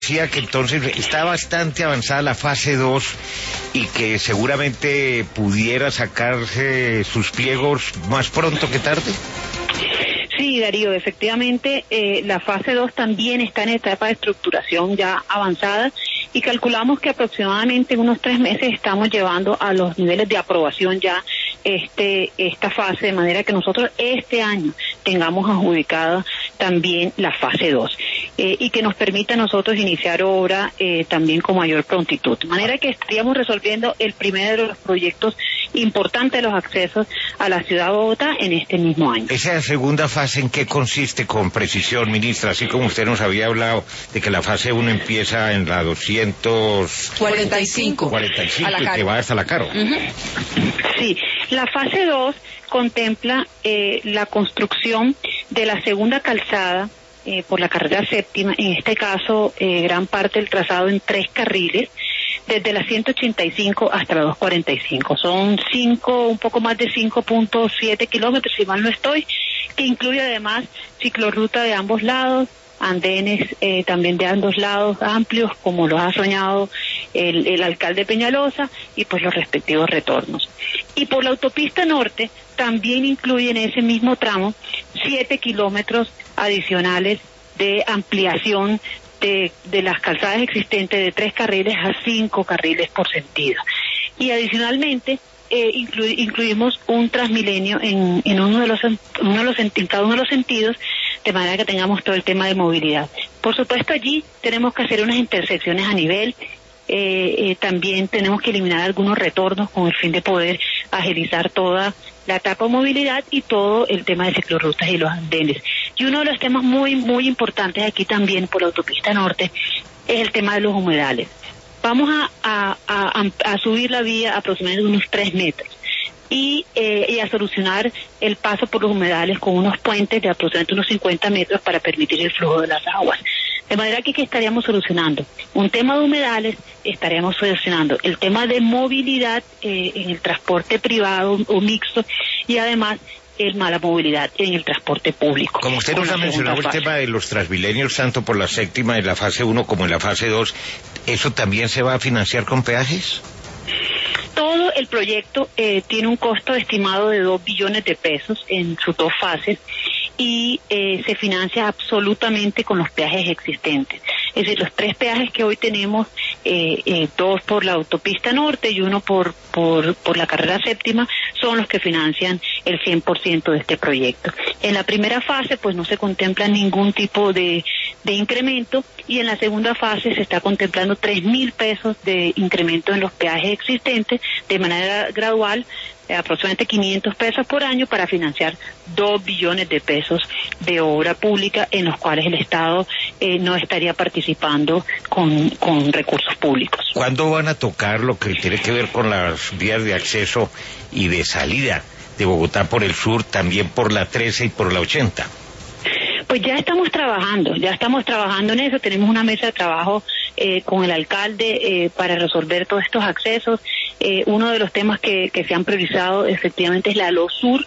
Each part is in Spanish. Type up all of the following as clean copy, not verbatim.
decía que entonces está bastante avanzada la fase 2 y que seguramente pudiera sacarse sus pliegos más pronto que tarde. Sí, Darío, efectivamente, la fase 2 también está en etapa de estructuración ya avanzada y calculamos que aproximadamente en unos 3 meses estamos llevando a los niveles de aprobación ya esta fase, de manera que nosotros este año tengamos adjudicada también la fase 2 y que nos permita a nosotros iniciar obra también con mayor prontitud. De manera que estaríamos resolviendo el primero de los proyectos importantes de los accesos a la ciudad de Bogotá en este mismo año. Esa segunda fase, ¿en qué consiste con precisión, ministra? Así como usted nos había hablado de que la fase 1 empieza en la 245 y que va hasta la Caro. Sí, la fase 2 contempla la construcción de la segunda calzada por la carrera séptima, en este caso gran parte del trazado en 3 carriles, desde la 185 hasta la 245. Son un poco más de 5.7 kilómetros, si mal no estoy, que incluye además ciclorruta de ambos lados, andenes también de ambos lados amplios, como lo ha soñado el alcalde Peñalosa, y pues los respectivos retornos. Y por la autopista norte también incluye en ese mismo tramo 7 kilómetros adicionales de ampliación de las calzadas existentes de 3 carriles a 5 carriles por sentido. Y adicionalmente incluimos un Transmilenio en cada uno de los sentidos, de manera que tengamos todo el tema de movilidad. Por supuesto, allí tenemos que hacer unas intersecciones a nivel. También tenemos que eliminar algunos retornos con el fin de poder agilizar toda la etapa de movilidad y todo el tema de ciclorrutas y los andenes. Y uno de los temas muy, muy importantes aquí también por la autopista norte es el tema de los humedales. Vamos a subir la vía aproximadamente unos 3 metros y a solucionar el paso por los humedales con unos puentes de aproximadamente unos 50 metros para permitir el flujo de las aguas. De manera que estaríamos solucionando un tema de humedales, estaríamos solucionando el tema de movilidad en el transporte privado o mixto y además el mala movilidad en el transporte público. Como usted nos ha mencionado el tema de los Transmilenios, tanto por la séptima en la fase 1 como en la fase 2, ¿eso también se va a financiar con peajes? Todo el proyecto tiene un costo estimado de 2 billones de pesos en sus 2 fases y se financia absolutamente con los peajes existentes. Es decir, los 3 peajes que hoy tenemos, 2 por la autopista norte y 1 por la carrera séptima, son los que financian el 100% de este proyecto. En la primera fase, pues no se contempla ningún tipo de incremento, y en la segunda fase se está contemplando 3.000 pesos de incremento en los peajes existentes de manera gradual, aproximadamente 500 pesos por año, para financiar 2 billones de pesos de obra pública en los cuales el Estado no estaría participando con recursos públicos. ¿Cuándo van a tocar lo que tiene que ver con las vías de acceso y de salida de Bogotá por el sur, también por la 13 y por la 80? Pues ya estamos trabajando en eso. Tenemos una mesa de trabajo con el alcalde para resolver todos estos accesos. Uno de los temas que se han priorizado efectivamente es la LO Sur,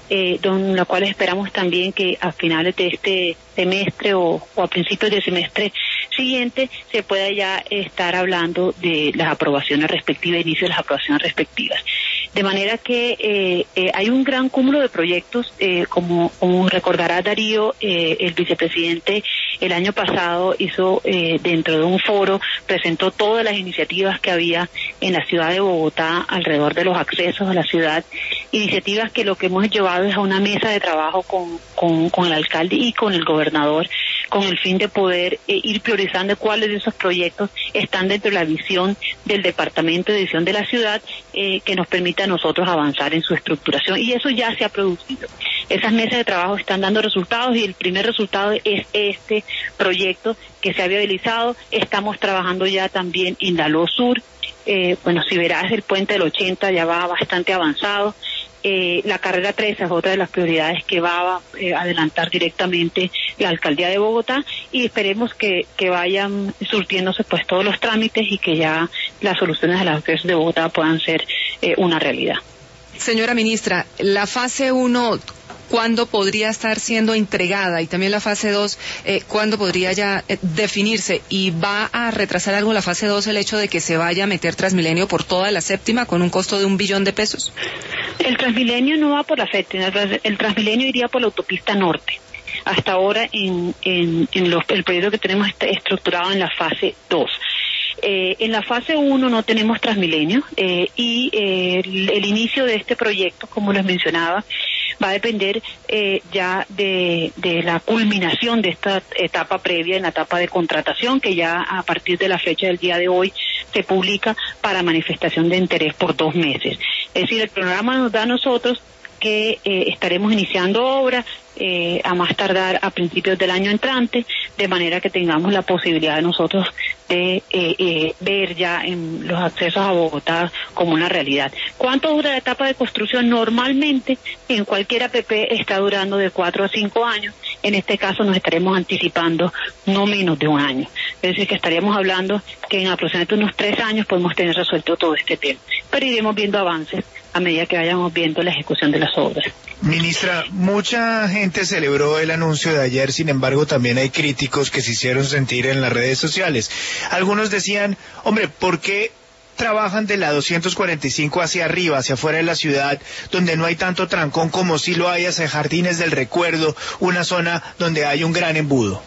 con la cual esperamos también que a finales de este semestre o a principios del semestre siguiente se pueda ya estar hablando de las aprobaciones respectivas, inicio de las aprobaciones respectivas. De manera que hay un gran cúmulo de proyectos, como recordará Darío, el vicepresidente el año pasado hizo dentro de un foro, presentó todas las iniciativas que había en la ciudad de Bogotá alrededor de los accesos a la ciudad, iniciativas que lo que hemos llevado es a una mesa de trabajo con el alcalde y con el gobernador, con el fin de poder ir priorizando cuáles de esos proyectos están dentro de la visión del departamento de visión de la ciudad, que nos permita a nosotros avanzar en su estructuración, y eso ya se ha producido. Esas mesas de trabajo están dando resultados y el primer resultado es este proyecto que se ha viabilizado. Estamos trabajando ya también en la LO Sur. Si verás, el puente del 80 ya va bastante avanzado. La carrera 13 es otra de las prioridades que va a adelantar directamente la alcaldía de Bogotá, y esperemos que vayan surtiéndose pues todos los trámites y que ya las soluciones a los accesos de Bogotá puedan ser una realidad. Señora ministra, la fase 1, ¿cuándo podría estar siendo entregada? Y también la fase 2, ¿cuándo podría ya definirse? ¿Y va a retrasar algo la fase 2 el hecho de que se vaya a meter Transmilenio por toda la séptima con un costo de $1 billón? El Transmilenio no va por la séptima, el Transmilenio iría por la autopista norte. Hasta ahora el proyecto que tenemos está estructurado en la fase 2. En la fase 1 no tenemos Transmilenio y el inicio de este proyecto, como les mencionaba, va a depender ya de la culminación de esta etapa previa, en la etapa de contratación, que ya a partir de la fecha del día de hoy se publica para manifestación de interés por 2 meses. Es decir, el programa nos da a nosotros que estaremos iniciando obra a más tardar a principios del año entrante, de manera que tengamos la posibilidad de nosotros de ver ya en los accesos a Bogotá como una realidad. ¿Cuánto dura la etapa de construcción? Normalmente en cualquier APP está durando de 4 a 5 años. En este caso nos estaremos anticipando no menos de 1 año. Es decir, que estaríamos hablando que en aproximadamente unos 3 años podemos tener resuelto todo este tema. Pero iremos viendo avances a medida que vayamos viendo la ejecución de las obras. Ministra, mucha gente celebró el anuncio de ayer, sin embargo también hay críticos que se hicieron sentir en las redes sociales. Algunos decían, hombre, ¿por qué trabajan de la 245 hacia arriba, hacia afuera de la ciudad, donde no hay tanto trancón como si lo hay hacia Jardines del Recuerdo, una zona donde hay un gran embudo?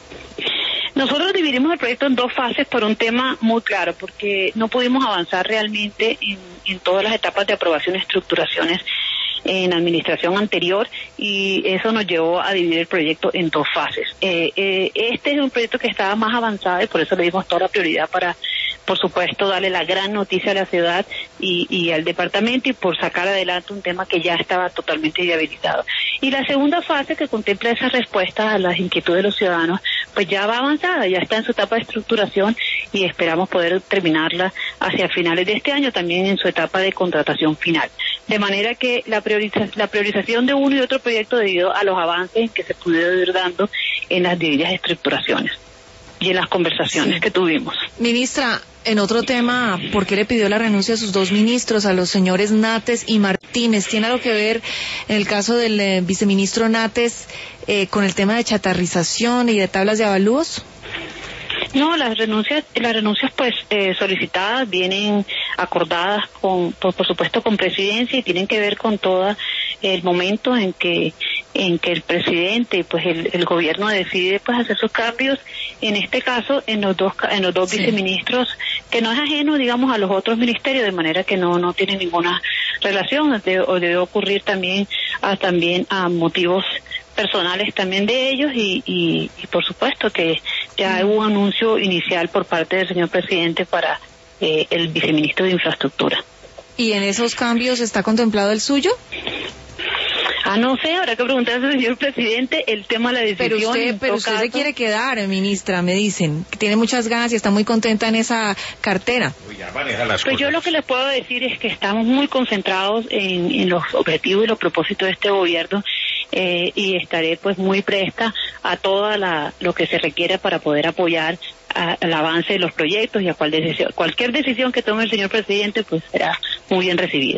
Nosotros dividimos el proyecto en 2 fases por un tema muy claro, porque no pudimos avanzar realmente en todas las etapas de aprobación y estructuraciones en administración anterior, y eso nos llevó a dividir el proyecto en 2 fases. Este es un proyecto que estaba más avanzado y por eso le dimos toda la prioridad para, por supuesto, darle la gran noticia a la ciudad y al departamento, y por sacar adelante un tema que ya estaba totalmente viabilizado. Y la segunda fase, que contempla esa respuesta a las inquietudes de los ciudadanos, pues ya va avanzada, ya está en su etapa de estructuración y esperamos poder terminarla hacia finales de este año, también en su etapa de contratación final. De manera que la priorización de uno y otro proyecto debido a los avances que se pudieron ir dando en las divididas estructuraciones y en las conversaciones que tuvimos. Ministra, en otro tema, ¿por qué le pidió la renuncia a sus 2 ministros, a los señores Nates y Martínez? ¿Tiene algo que ver en el caso del viceministro Nates con el tema de chatarrización y de tablas de avalúos? No, las renuncias pues solicitadas vienen acordadas por supuesto con presidencia, y tienen que ver con todo el momento en que el presidente, pues el gobierno decide pues hacer sus cambios, en este caso en los dos viceministros, que no es ajeno, digamos, a los otros ministerios, de manera que no tiene ninguna relación, o debe ocurrir también a motivos personales también de ellos, y por supuesto que ya hubo un anuncio inicial por parte del señor presidente para el viceministro de Infraestructura. ¿Y en esos cambios está contemplado el suyo? No sé, habrá que preguntarle al señor presidente el tema de la decisión. Pero usted se quiere quedar, ministra, me dicen, que tiene muchas ganas y está muy contenta en esa cartera. Pues yo lo que les puedo decir es que estamos muy concentrados en los objetivos y los propósitos de este gobierno, y estaré pues muy presta a lo que se requiera para poder apoyar al avance de los proyectos, y a cualquier decisión que tome el señor presidente pues será muy bien recibida.